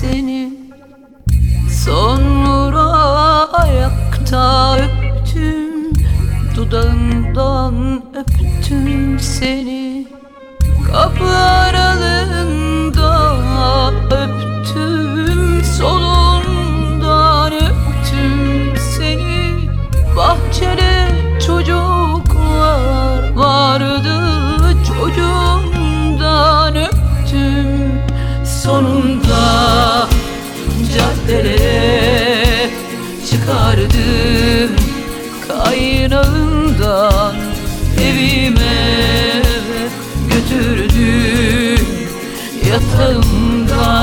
seni. Sonra ayakta öptüm, dudağından öptüm seni. Kapı aralığında öptüm, solundan öptüm seni. Bahçede çocuklar vardı, çocuğumdan öptüm. Sonunda caddelere çıkardım, kaynağından evime götürdüm. Yatağımda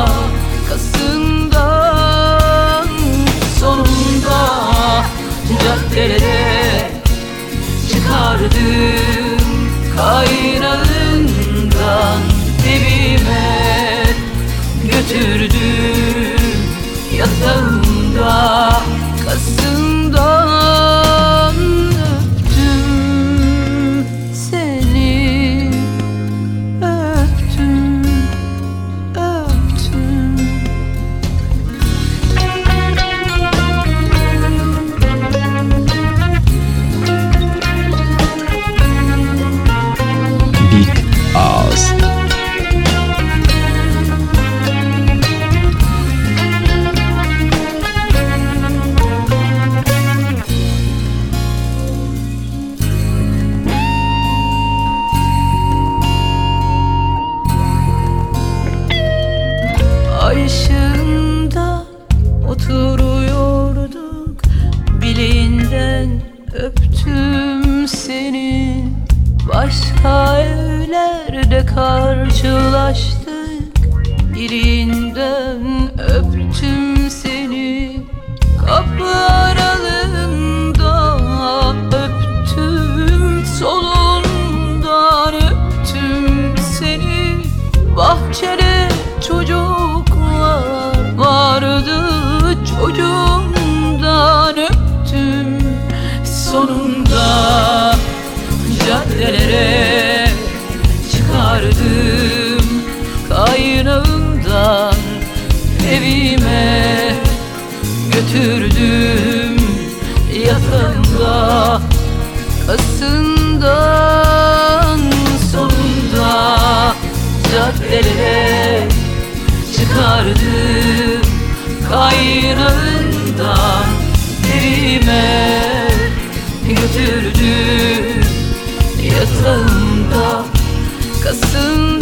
kasından, sonunda caddelere çıkardım, kaynağından evime götürdüm. Yatağımda kasından öptüm seni, öptüm, öptüm. Big Ağız. Ay ışığında oturuyorduk, bileğinden öptüm seni. Başka evlerde karşılaştık, birinden öptüm seni. Kapı aralığında öptüm, solundan öptüm seni. Bahçede çocuklar vardı, çocuğumdan öptüm. Sonunda caddelere çıkardım, kaynağından evime götürdüm. Yatağımda kasından, sonunda caddelere çıkardım, kaynağından evime götürdüm. Yatağımda kasından.